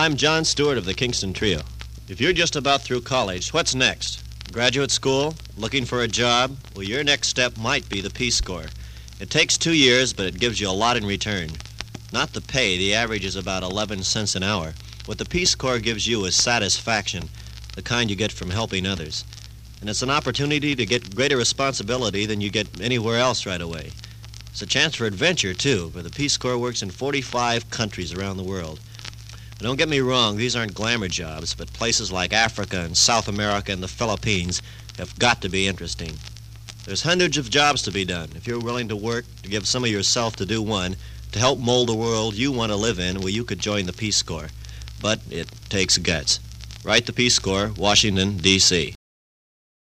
I'm John Stewart of the Kingston Trio. If you're just about through college, what's next? Graduate school? Looking for a job? Well, your next step might be the Peace Corps. It takes 2 years, but it gives you a lot in return. Not the pay. The average is about 11 cents an hour. What the Peace Corps gives you is satisfaction, the kind you get from helping others. And it's an opportunity to get greater responsibility than you get anywhere else right away. It's a chance for adventure, too, for the Peace Corps works in 45 countries around the world. And don't get me wrong, these aren't glamour jobs, but places like Africa and South America and the Philippines have got to be interesting. There's hundreds of jobs to be done. If you're willing to work, to give some of yourself to do one, to help mold the world you want to live in, well, you could join the Peace Corps. But it takes guts. Write the Peace Corps, Washington, D.C.